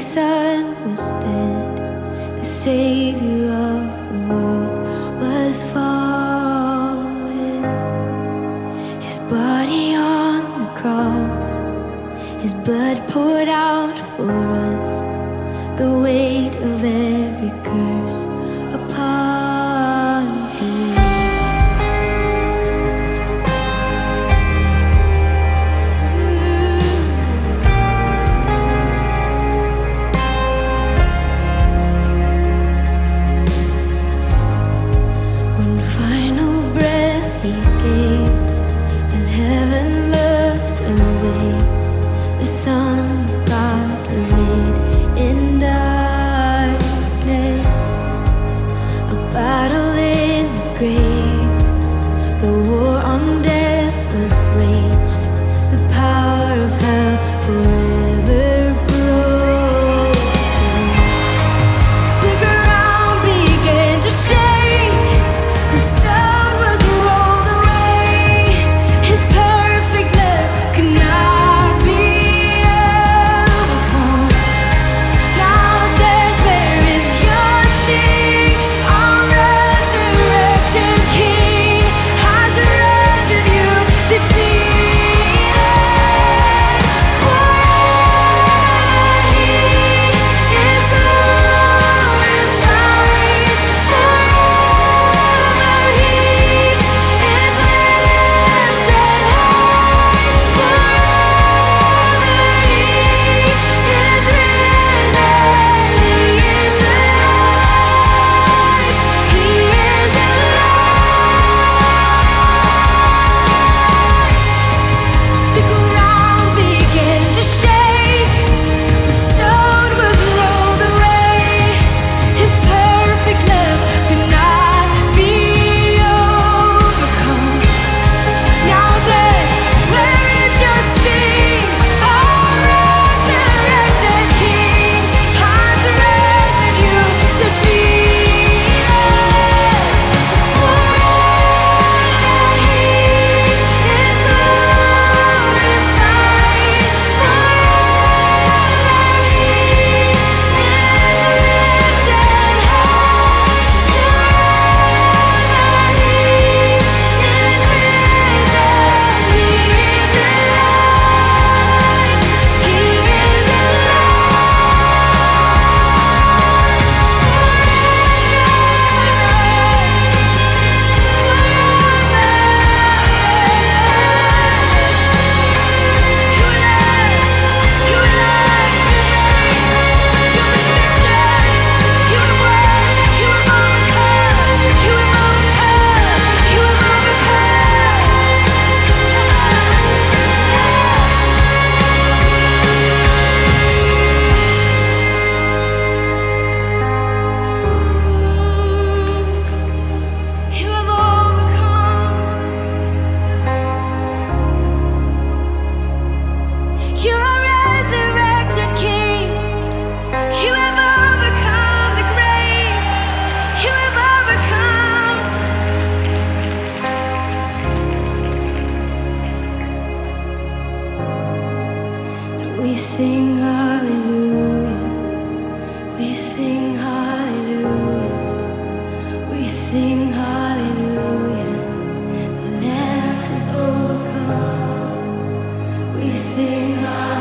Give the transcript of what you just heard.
son was dead, the savior of the world was falling. His body on the cross, his blood poured out for us, the weight of every curse upon him. One final breath he gave as heaven looked away. The Son of God was laid in darkness, a battle in the grave. The war on death was waged, the power of hell forever broken. The ground began to shake, the stone was rolled away. His perfect love could not be overcome. Now death, where is your sting? Our resurrected King has rendered you defeated. Forever he is glorified. Forever he is lifted high. Forever he is risen. He is alive. He is alive. The ground began to shake, the stone was rolled away. His perfect love could not be overcome. Now death, where is your sting? Our resurrected King has rendered you defeated. Forever he is glorified. Forever he is lifted high. Forever he is risen. He is alive. He is You have overcome. You are resurrected King. You have overcome the grave. You have overcome. We sing hallelujah. We sing hallelujah. We sing hallelujah. The Lamb has overcome. We sing hallelujah.